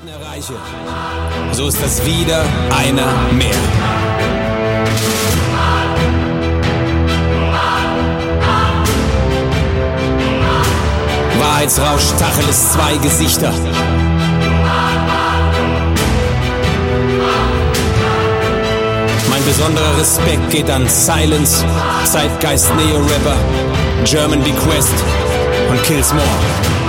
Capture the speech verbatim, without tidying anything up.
Welten erreiche, so ist das wieder einer mehr. Wahrheitsrausch, Tacheles, zwei Gesichter. Mein besonderer Respekt geht an Silence, Zeitgeist, Neo-Rapper, German Bequest und Kills More.